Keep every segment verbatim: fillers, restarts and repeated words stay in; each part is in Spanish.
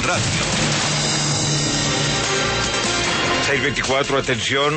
Radio. seis veinticuatro, atención.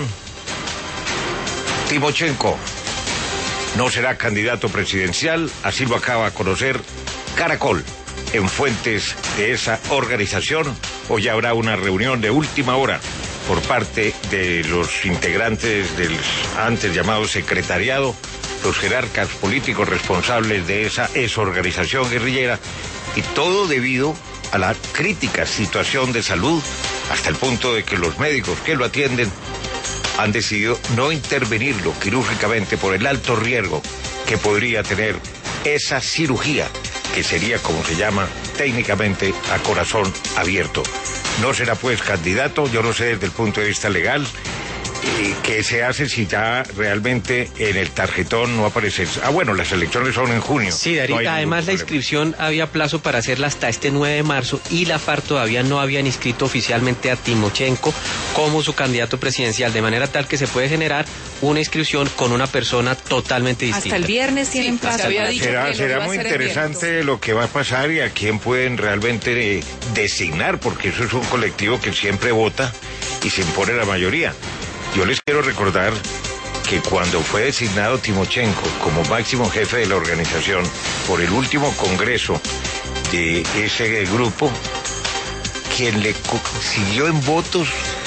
Timochenko no será candidato presidencial, así lo acaba de conocer Caracol en fuentes de esa organización. Hoy habrá una reunión de última hora por parte de los integrantes del antes llamado secretariado, los jerarcas políticos responsables de esa exorganización guerrillera, y todo debido a la crítica situación de salud, hasta el punto de que los médicos que lo atienden han decidido no intervenirlo quirúrgicamente por el alto riesgo que podría tener esa cirugía, que sería, como se llama técnicamente, a corazón abierto. No será pues candidato, yo no sé desde el punto de vista legal eh, qué se hace si ya realmente en el tarjetón no aparece. Ah, bueno, las elecciones son en junio. Sí, Darío, no además la inscripción había plazo para hacerla hasta este nueve de marzo y la FARC todavía no habían inscrito oficialmente a Timochenko como su candidato presidencial, de manera tal que se puede generar una inscripción con una persona totalmente distinta. Hasta el viernes tienen Sí, plazo. había dicho Será, que será lo va a muy hacer interesante lo que va a pasar y a quién pueden realmente eh, designar, porque eso es un colectivo que siempre vota y se impone la mayoría. Yo les quiero recordar que cuando fue designado Timochenko como máximo jefe de la organización por el último congreso de ese grupo, quien le siguió en votos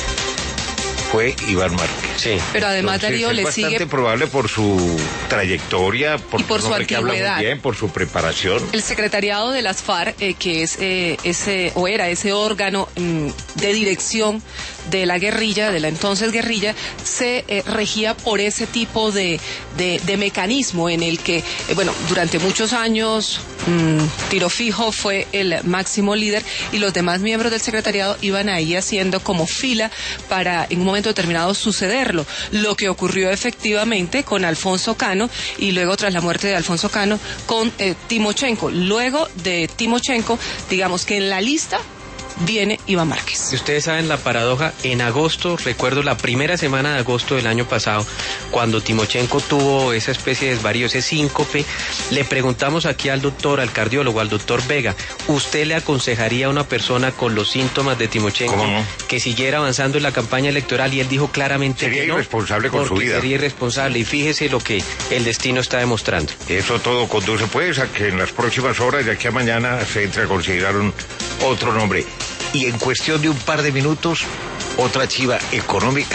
fue Iván Márquez. Sí. Pero además, Entonces, Darío, es le bastante sigue probable por su trayectoria, por, Y por su hombre que habla muy antigüedad. bien, por su preparación. el secretariado de las FARC, eh, que es eh, ese o era ese órgano mm, de dirección de la guerrilla, de la entonces guerrilla, se eh, regía por ese tipo de, de, de mecanismo en el que, eh, bueno, durante muchos años mm, Tiro Fijo fue el máximo líder y los demás miembros del secretariado iban ahí haciendo como fila para en un momento determinado sucederlo. Lo que ocurrió efectivamente con Alfonso Cano y luego tras la muerte de Alfonso Cano con eh, Timochenko. Luego de Timochenko, digamos que en la lista viene Iván Márquez. Si ustedes saben la paradoja, en agosto, recuerdo la primera semana de agosto del año pasado, cuando Timochenko tuvo esa especie de desvarío, ese síncope, le preguntamos aquí al doctor, al cardiólogo, al doctor Vega, ¿usted le aconsejaría a una persona con los síntomas de Timochenko ¿Cómo no? que siguiera avanzando en la campaña electoral? Y él dijo claramente Sería que no, irresponsable con su porque vida. sería irresponsable, y fíjese lo que el destino está demostrando. Eso todo conduce pues a que en las próximas horas, de aquí a mañana, se entre a considerar un otro nombre. Y en cuestión de un par de minutos, otra chiva económica